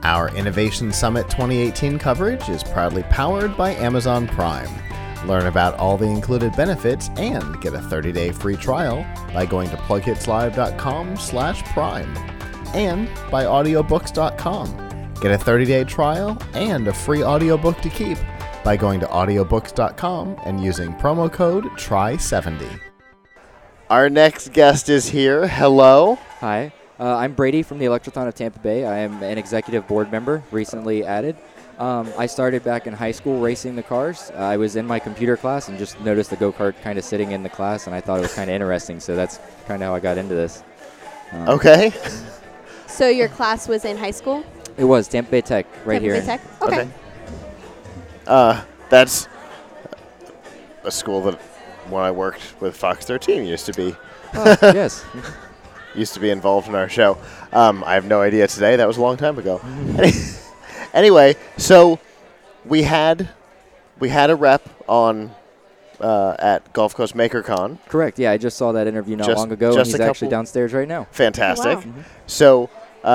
Our Innovation Summit 2018 coverage is proudly powered by Amazon Prime. Learn about all the included benefits and get a 30-day free trial by going to plughitslive.com/prime. And by audiobooks.com. Get a 30-day trial and a free audiobook to keep by going to audiobooks.com and using promo code TRY70. Our next guest is here. Hello. Hi. I'm Brady from the Electrothon of Tampa Bay. I am an executive board member, recently added. I started back in high school racing the cars. I was in my computer class and just noticed the go-kart kind of sitting in the class, and I thought it was kind of interesting, so that's kind of how I got into this. Okay. So your class was in high school? It was Tampa Bay Tech, right Tampa here. Bay Tech? Okay. That's a school that when I worked with Fox 13 used to be. Yes. Used to be involved in our show. I have no idea today. That was a long time ago. Anyway, so we had a rep on at Gulf Coast MakerCon. Correct. Yeah, I just saw that interview not long ago, and he's actually downstairs right now. Fantastic. Oh, wow. So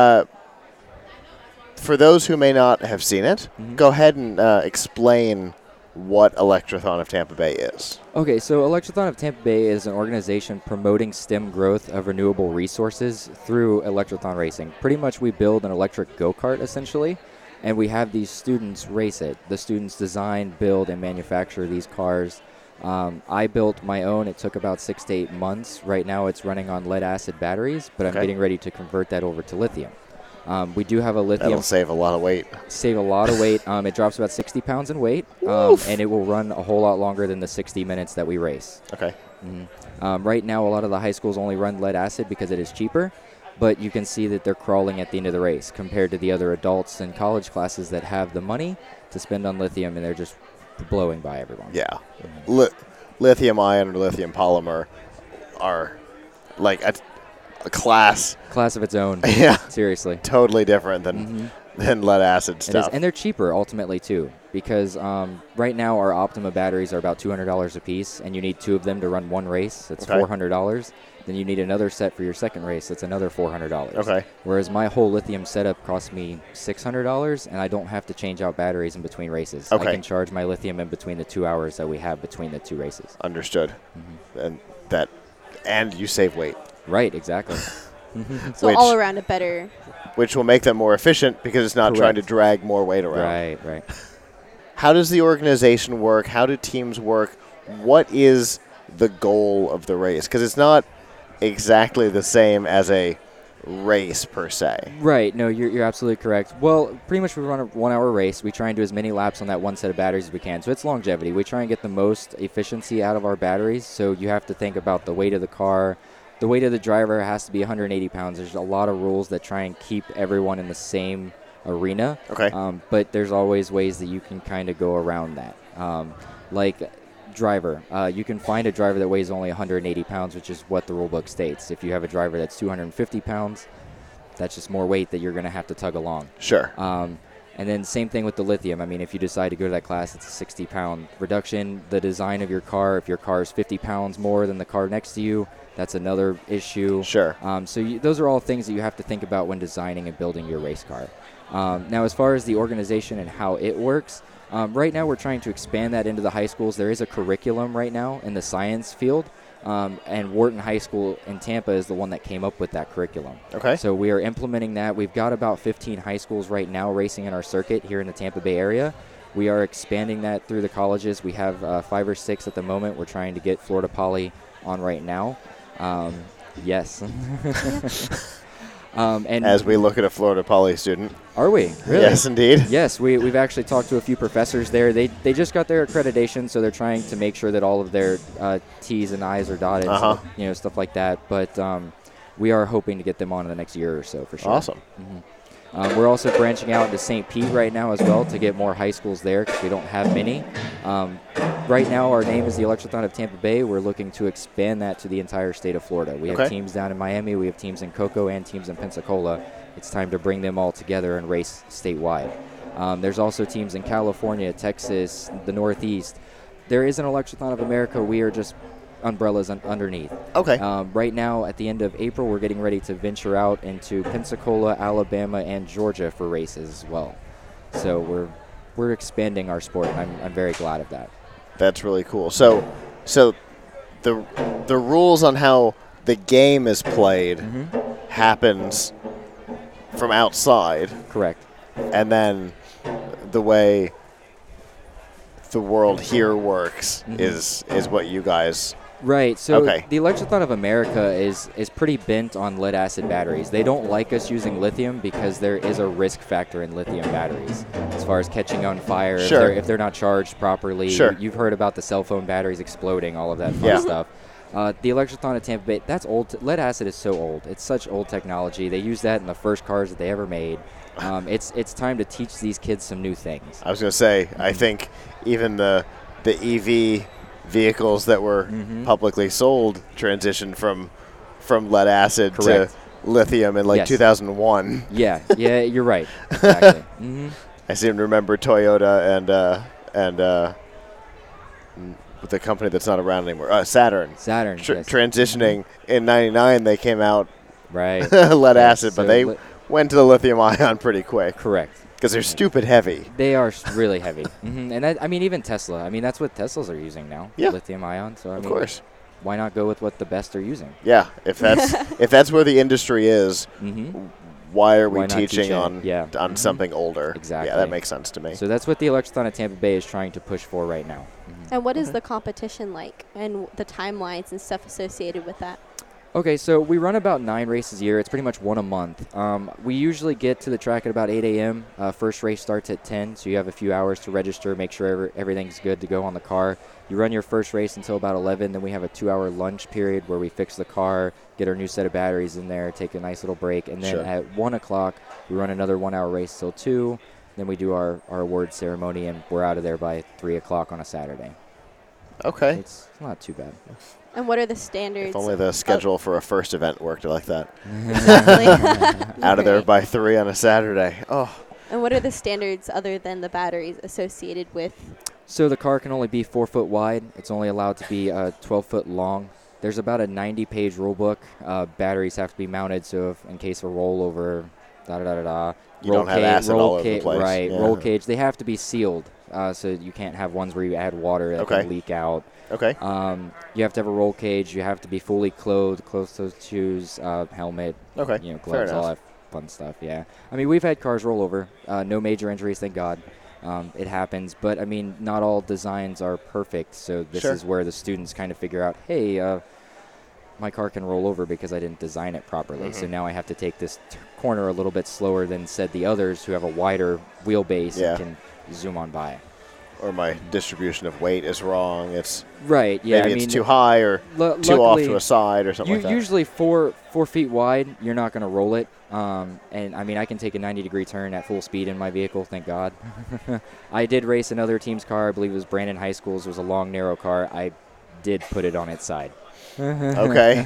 for those who may not have seen it, go ahead and explain what Electrothon of Tampa Bay is. Okay, so Electrothon of Tampa Bay is an organization promoting STEM growth of renewable resources through Electrothon racing. Pretty much we build an electric go-kart, essentially, and we have these students race it. The students design, build, and manufacture these cars. I built my own. It took about 6 to 8 months. Right now it's running on lead-acid batteries, but I'm getting ready to convert that over to lithium. We do have a lithium. That'll save a lot of weight. Save a lot of weight. It drops about 60 pounds in weight, and it will run a whole lot longer than the 60 minutes that we race. Okay. Right now, a lot of the high schools only run lead acid because it is cheaper, but you can see that they're crawling at the end of the race compared to the other adults and college classes that have the money to spend on lithium, and they're just blowing by everyone. Yeah. Lithium ion or lithium polymer are like a class of its own. Yeah. Seriously. Totally different than lead acid stuff. And they're cheaper ultimately too, because right now our Optima batteries are about $200 a piece, and you need 2 of them to run one race. That's $400. Then you need another set for your second race. That's another $400. Okay. Whereas my whole lithium setup costs me $600, and I don't have to change out batteries in between races. Okay. I can charge my lithium in between the 2 hours that we have between the 2 races. Understood. And you save weight. Right, exactly. So all around a better. Which will make them more efficient because it's not trying to drag more weight around. Right. How does the organization work? How do teams work? What is the goal of the race? Because it's not exactly the same as a race per se. Right. No, you're absolutely correct. Well, pretty much we run a 1-hour race. We try and do as many laps on that one set of batteries as we can. So it's longevity. We try and get the most efficiency out of our batteries. So you have to think about the weight of the car. The weight of the driver has to be 180 pounds. There's a lot of rules that try and keep everyone in the same arena. Okay. But there's always ways that you can kind of go around that. Like driver. You can find a driver that weighs only 180 pounds, which is what the rule book states. If you have a driver that's 250 pounds, that's just more weight that you're going to have to tug along. Sure. And then same thing with the lithium. I mean, if you decide to go to that class, it's a 60-pound reduction. The design of your car, if your car is 50 pounds more than the car next to you, that's another issue. Sure. So those are all things that you have to think about when designing and building your race car. Now, as far as the organization and how it works, right now we're trying to expand that into the high schools. There is a curriculum right now in the science field, and Wharton High School in Tampa is the one that came up with that curriculum. Okay. So we are implementing that. We've got about 15 high schools right now racing in our circuit here in the Tampa Bay area. We are expanding that through the colleges. We have 5 or 6 at the moment. We're trying to get Florida Poly on right now. Yes. And as we look at a Florida Poly student. Are we? Really? Yes, indeed. Yes, we've actually talked to a few professors there. They just got their accreditation, so they're trying to make sure that all of their T's and I's are dotted, stuff like that. But we are hoping to get them on in the next year or so for sure. Awesome. We're also branching out into St. Pete right now as well to get more high schools there because we don't have many. Right now, our name is the Electrothon of Tampa Bay. We're looking to expand that to the entire state of Florida. We have teams down in Miami. We have teams in Cocoa and teams in Pensacola. It's time to bring them all together and race statewide. There's also teams in California, Texas, the Northeast. There is an Electrothon of America. We are just umbrellas underneath. Okay. Right now, at the end of April, we're getting ready to venture out into Pensacola, Alabama, and Georgia for races as well. So we're expanding our sport, and I'm very glad of that. That's really cool. So the rules on how the game is played happens from outside. Correct. And then the way the world here works is what you guys... Right. So okay. The Electrothon of America is pretty bent on lead-acid batteries. They don't like us using lithium because there is a risk factor in lithium batteries as far as catching on fire Sure. if they're not charged properly. Sure. You've heard about the cell phone batteries exploding, all of that fun stuff. The Electrothon of Tampa Bay, that's old. Lead-acid is so old. It's such old technology. They used that in the first cars that they ever made. It's time to teach these kids some new things. I was going to say, I think even the EV vehicles that were publicly sold transitioned from lead acid Correct. to lithium in 2001. Yeah, you're right. Exactly. I seem to remember Toyota and the company that's not around anymore, Saturn. Saturn. Yes. Transitioning in '99, they came out right. lead acid, So but they went to the lithium ion pretty quick. Correct. Because they're stupid heavy. They are really heavy. And that, even Tesla. That's what Teslas are using now. Yeah. Lithium ion. So of course. Why not go with what the best are using? Yeah. If that's where the industry is, why are we not teaching on something older? Exactly. Yeah, that makes sense to me. So that's what the Electrothon at Tampa Bay is trying to push for right now. And what is the competition like and the timelines and stuff associated with that? Okay, so we run about 9 races a year. It's pretty much one a month. We usually get to the track at about 8 a.m. First race starts at 10, so you have a few hours to register, make sure everything's good to go on the car. You run your first race until about 11, then we have a 2-hour lunch period where we fix the car, get our new set of batteries in there, take a nice little break, and then at 1 o'clock, we run another 1-hour race till 2. Then we do our award ceremony, and we're out of there by 3 o'clock on a Saturday. Okay. It's not too bad. And what are the standards? If only the schedule for a first event worked like that. Exactly. Out of there by 3 on a Saturday. Oh. And what are the standards other than the batteries associated with? So the car can only be 4 foot wide. It's only allowed to be 12 foot long. There's about a 90-page rule book. Batteries have to be mounted, so in case of rollover, You don't have acid all over the place. Right, yeah. roll cage. They have to be sealed, so you can't have ones where you add water that can leak out. Okay. You have to have a roll cage. You have to be fully clothed, closed-toed shoes, helmet, gloves, all that fun stuff, yeah. We've had cars roll over. No major injuries, thank God. It happens, but, not all designs are perfect, so this is where the students kind of figure out, hey, my car can roll over because I didn't design it properly, so now I have to take this corner a little bit slower than, said, the others who have a wider wheelbase and can zoom on by. Or my distribution of weight is wrong. It's right. Yeah, maybe it's too high or too off to a side or something like that. Usually 4 feet wide, you're not going to roll it. And I can take a 90-degree turn at full speed in my vehicle. Thank God. I did race another team's car. I believe it was Brandon High School's. It was a long, narrow car. I did put it on its side. Okay.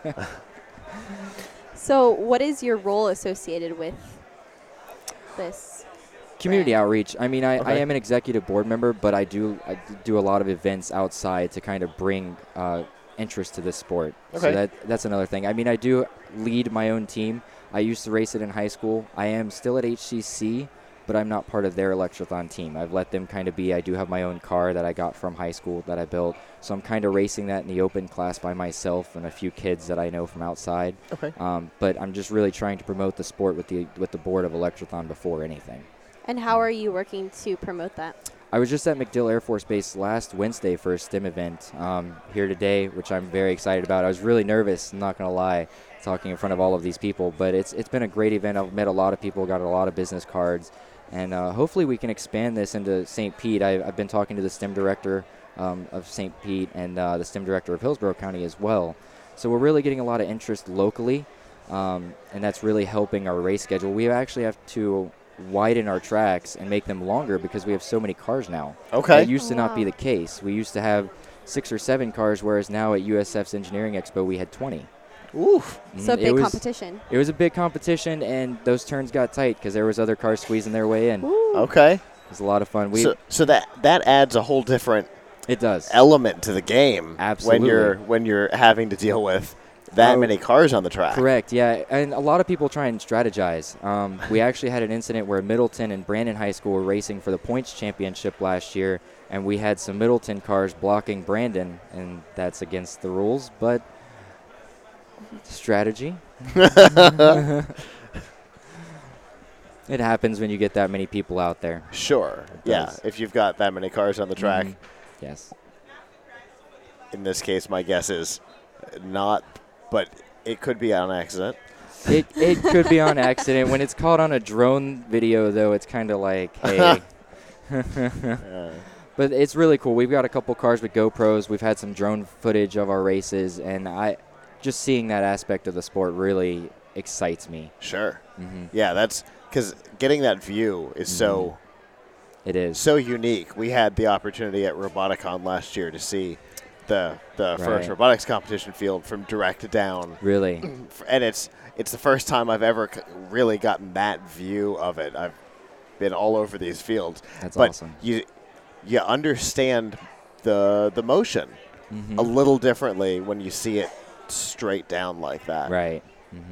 So, what is your role associated with this? Community outreach. I am an executive board member, but I do a lot of events outside to kind of bring interest to this sport. Okay. So that's another thing. I do lead my own team. I used to race it in high school. I am still at HCC, but I'm not part of their Electrothon team. I've let them kind of be. I do have my own car that I got from high school that I built, so I'm kind of racing that in the open class by myself and a few kids that I know from outside. Okay. But I'm just really trying to promote the sport with the board of Electrothon before anything. And how are you working to promote that? I was just at MacDill Air Force Base last Wednesday for a STEM event here today, which I'm very excited about. I was really nervous, I'm not going to lie, talking in front of all of these people, but it's been a great event. I've met a lot of people, got a lot of business cards, and hopefully we can expand this into St. Pete. I've been talking to the STEM director of St. Pete and the STEM director of Hillsborough County as well. So we're really getting a lot of interest locally, and that's really helping our race schedule. We actually have to widen our tracks and make them longer because we have so many cars now. Okay. That used to not be the case. We used to have 6 or 7 cars, whereas now at USF's Engineering Expo we had 20. Oof. So big competition. It was a big competition, and those turns got tight because there was other cars squeezing their way in. Ooh. Okay. It was a lot of fun. So that adds a whole different It does. element to the game. Absolutely. When you're having to deal with that many cars on the track. Correct, yeah. And a lot of people try and strategize. We actually had an incident where Middleton and Brandon High School were racing for the points championship last year, and we had some Middleton cars blocking Brandon, and that's against the rules, but strategy. It happens when you get that many people out there. Sure. Yeah. does. If you've got that many cars on the track, Yes. in this case, my guess is not, but it could be on accident. It could be on accident. When it's caught on a drone video, though, it's kind of like, hey. But it's really cool. We've got a couple cars with GoPros. We've had some drone footage of our races, and just seeing that aspect of the sport really excites me. Sure. Yeah, that's because getting that view is so It is. so unique. We had the opportunity at Roboticon last year to see the first robotics competition field from direct down. Really. And it's the first time I've ever really gotten that view of it. I've been all over these fields. That's but awesome. You understand the motion a little differently when you see it straight down like that. Right.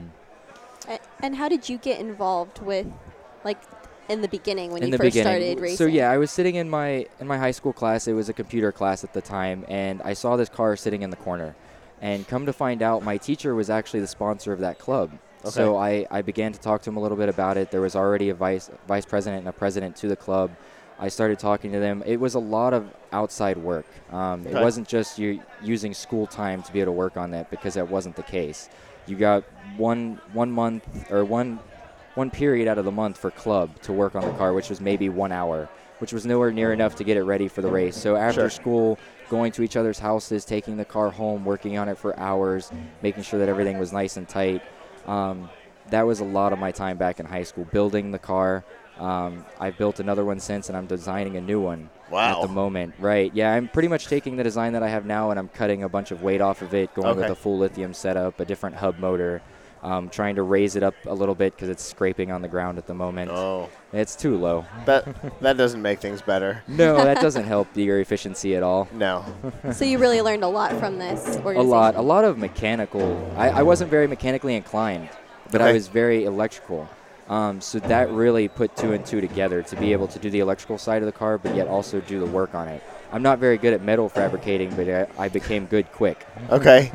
And how did you get involved with, like, in the beginning when In you the first beginning. started racing? So yeah, I was sitting in my high school class. It was a computer class at the time, and I saw this car sitting in the corner. And come to find out, my teacher was actually the sponsor of that club. Okay. So I began to talk to him a little bit about it. There was already a vice president and a president to the club. I started talking to them. It was a lot of outside work. It wasn't just you using school time to be able to work on that, because that wasn't the case. You got one month or one period out of the month for club to work on the car, which was maybe 1 hour, which was nowhere near enough to get it ready for the race. So after school, going to each other's houses, taking the car home, working on it for hours, making sure that everything was nice and tight. That was a lot of my time back in high school, building the car. I've built another one since, and I'm designing a new one at the moment. Right, yeah, I'm pretty much taking the design that I have now, and I'm cutting a bunch of weight off of it, going with a full lithium setup, a different hub motor, trying to raise it up a little bit because it's scraping on the ground at the moment. Oh. It's too low. That doesn't make things better. No, that doesn't help your efficiency at all. No. So you really learned a lot from this organization? A lot of mechanical. I wasn't very mechanically inclined, but I was very electrical. So that really put 2 and 2 together to be able to do the electrical side of the car, but yet also do the work on it. I'm not very good at metal fabricating, but I became good quick. Okay.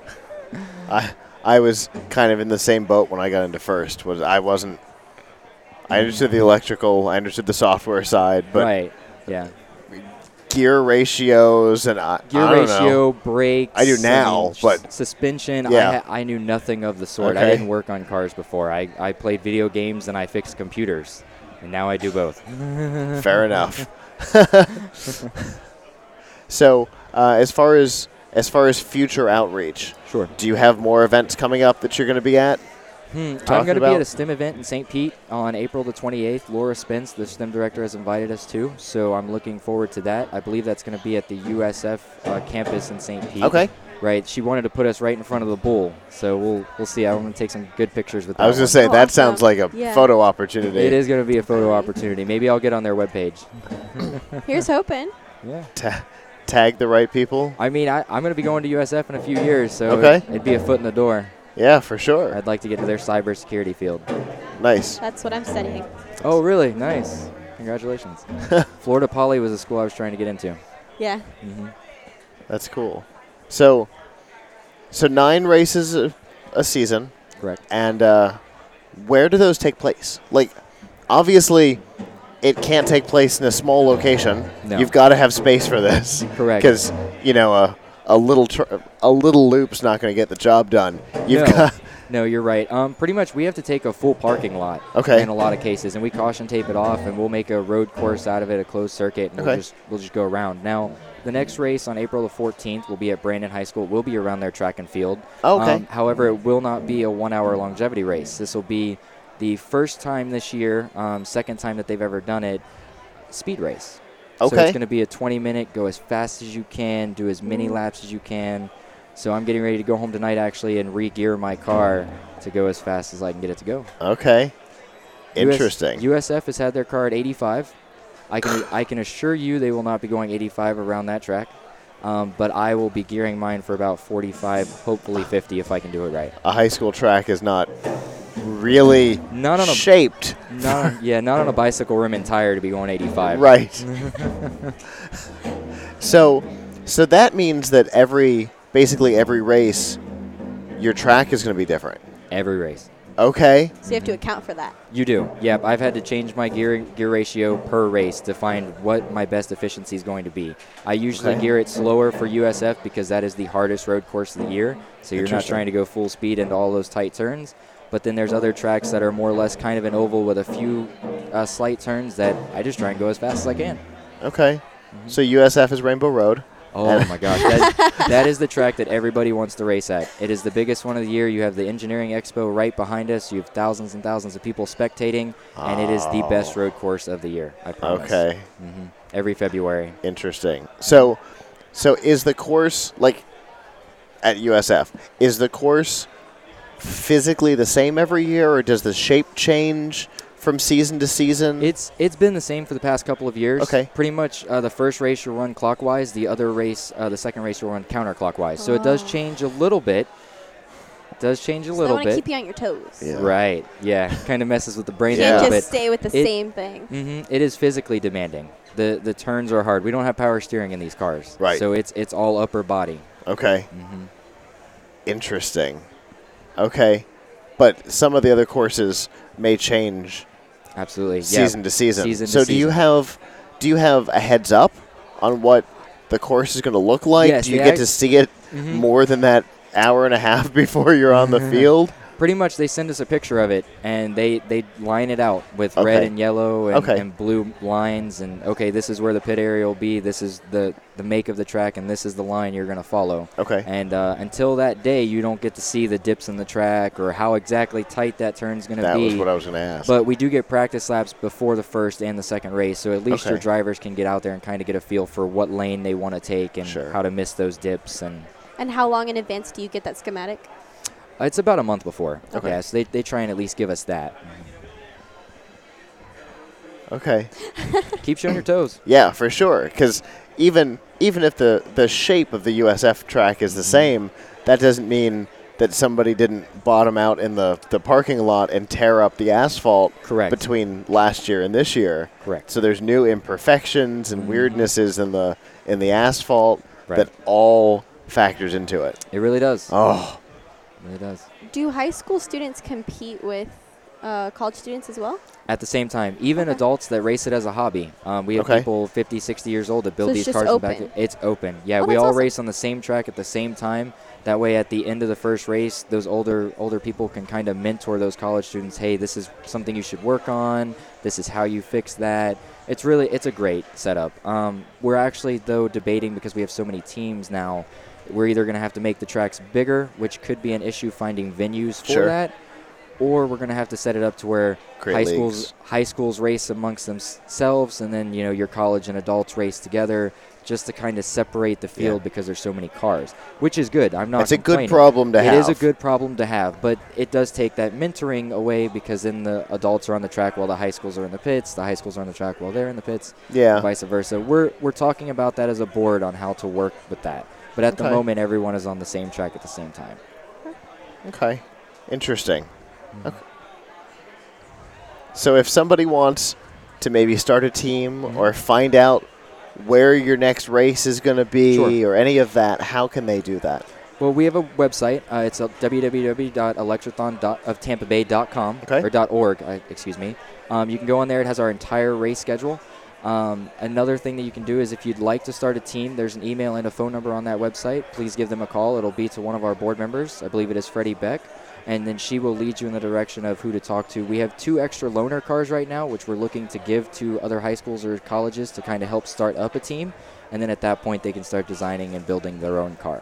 I was kind of in the same boat when I got into first. I understood the electrical, I understood the software side, but right, yeah. gear ratios and Gear I don't ratio, know. brakes. I do now, but suspension. Yeah. I knew nothing of the sort. I Okay. didn't work on cars before. I played video games and I fixed computers, and now I do both. fair enough. So, as far as future outreach, Sure. do you have more events coming up that you're going to be at? I'm going to be about? at a STEM event in St. Pete on April the 28th. Laura Spence, the STEM director, has invited us to, so I'm looking forward to that. I believe that's going to be at the USF campus in St. Pete. Okay. Right. She wanted to put us right in front of the bull, so we'll see. I'm going to take some good pictures with that. I was going to say, Oh, that awesome. sounds like a Yeah. photo opportunity. It is going to be a photo opportunity. Maybe I'll get on their webpage. Here's hoping. Yeah. Tag the right people? I mean, I'm going to be going to USF in a few years, so Okay. it'd be a foot in the door. Yeah, for sure. I'd like to get to their cybersecurity field. Nice. That's what I'm studying. Oh, really? Nice. Congratulations. Florida Poly was a school I was trying to get into. Yeah. That's cool. So 9 races a season. Correct. And where do those take place? Like, obviously, it can't take place in a small location. No. You've got to have space for this. Correct. Because, a little loop's not going to get the job done. No, you're right. Pretty much we have to take a full parking lot Okay. in a lot of cases, and we caution tape it off, and we'll make a road course out of it, a closed circuit, and Okay. we'll just go around. Now, the next race on April the 14th will be at Brandon High School. It will be around their track and field. Okay. However, it will not be a 1-hour longevity race. This will be the first time this year, second time that they've ever done it, speed race. So Okay. it's going to be a 20-minute, go as fast as you can, do as many laps as you can. So I'm getting ready to go home tonight, actually, and re-gear my car to go as fast as I can get it to go. Okay. Interesting. USF has had their car at 85. I can assure you they will not be going 85 around that track. But I will be gearing mine for about 45, hopefully 50 if I can do it right. A high school track is not really shaped. Not on a bicycle rim and tire to be going 85. Right. So that means that basically every race, your track is going to be different. Every race. Okay. So you have to account for that. You do. Yep. I've had to change my gear ratio per race to find what my best efficiency is going to be. I usually gear it slower for USF because that is the hardest road course of the year. So you're not trying to go full speed into all those tight turns. But then there's other tracks that are more or less kind of an oval with a few slight turns that I just try and go as fast as I can. Okay. So USF is Rainbow Road. Oh, my gosh. That is the track that everybody wants to race at. It is the biggest one of the year. You have the Engineering Expo right behind us. You have thousands and thousands of people spectating, and it is the best road course of the year, I promise. Okay. Every February. Interesting. So is the course, like at USF, is the course physically the same every year, or does the shape change from season to season? It's been the same for the past couple of years. Okay. Pretty much the first race will run clockwise. The second race will run counterclockwise. So it does change a little bit. They want to keep you on your toes. Yeah. Right. Yeah. Kind of messes with the brain You a little can't bit. just stay with the same thing. It is physically demanding. The turns are hard. We don't have power steering in these cars. Right. So it's all upper body. Okay. Interesting. Okay. But some of the other courses may change Absolutely. season to season. So do you have a heads up on what the course is going to look like? Yes, do you get to see it more than that hour and a half before you're on the field? Pretty much they send us a picture of it, and they line it out with red and yellow and blue lines. And, this is where the pit area will be. This is the make of the track, and this is the line you're going to follow. Okay. And until that day, you don't get to see the dips in the track or how exactly tight that turn's going to be. That was what I was going to ask. But we do get practice laps before the first and the second race, so at least your drivers can get out there and kind of get a feel for what lane they want to take and how to miss those dips. And how long in advance do you get that schematic? It's about a month before. Okay. Yeah, so they try and at least give us that. Okay. Keeps you on your toes. Yeah, for sure. Because even if the shape of the USF track is the same, that doesn't mean that somebody didn't bottom out in the parking lot and tear up the asphalt between last year and this year. Correct. So there's new imperfections and weirdnesses in the asphalt that all factors into it. It really does. Oh. It really does. Do high school students compete with college students as well? At the same time. Even adults that race it as a hobby. We have people 50, 60 years old that build these cars. It's open. Yeah, we all race on the same track at the same time. That way at the end of the first race, those older people can kind of mentor those college students. Hey, this is something you should work on. This is how you fix that. It's a great setup. We're actually, though, debating because we have so many teams now. We're either going to have to make the tracks bigger, which could be an issue finding venues for that, or we're going to have to set it up to where high schools race amongst themselves, and then your college and adults race together, just to kind of separate the field because there's so many cars, which is good. I'm not. It's a good problem to have. It is a good problem to have, but it does take that mentoring away because then the adults are on the track while the high schools are in the pits. The high schools are on the track while they're in the pits. Yeah. And vice versa. We're talking about that as a board on how to work with that. But at the moment, everyone is on the same track at the same time. Okay. Interesting. Okay. So if somebody wants to maybe start a team or find out where your next race is going to be or any of that, how can they do that? Well, we have a website. It's www.electrothonoftampabay.com or .org, excuse me. You can go on there. It has our entire race schedule. Another thing that you can do is if you'd like to start a team, there's an email and a phone number on that website. Please give them a call. It'll be to one of our board members. I believe it is Freddie Beck. And then she will lead you in the direction of who to talk to. We have 2 extra loaner cars right now, which we're looking to give to other high schools or colleges to kind of help start up a team. And then at that point, they can start designing and building their own car.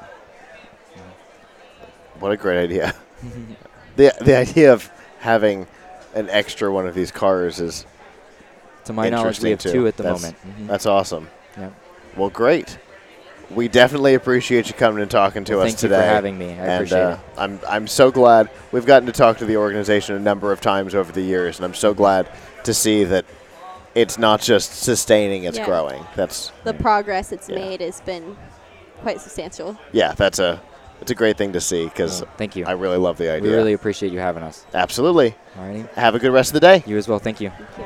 What a great idea. The idea of having an extra one of these cars is to my knowledge, we have 2 at the moment. That's awesome. Yeah. Well, great. We definitely appreciate you coming and talking to us today. Thank you for having me. I appreciate it. I'm so glad. We've gotten to talk to the organization a number of times over the years, and I'm so glad to see that it's not just sustaining, it's Yeah. growing. That's The progress it's Yeah. made has been quite substantial. that's a great thing to see because Thank you. I really love the idea. We really appreciate you having us. Absolutely. Alrighty. Have a good rest of the day. You as well. Thank you. Thank you.